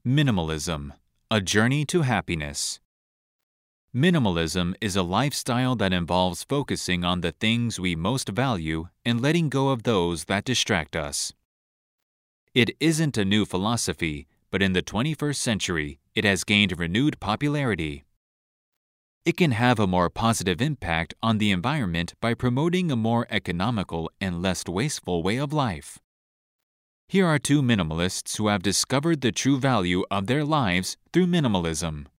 Minimalism, a journey to happiness. Minimalism is a lifestyle that involves focusing on the things we most value and letting go of those that distract us. It isn't a new philosophy, but in the 21st century, it has gained renewed popularity. It can have a more positive impact on the environment by promoting a more economical and less wasteful way of life. Here are two minimalists who have discovered the true value of their lives through minimalism.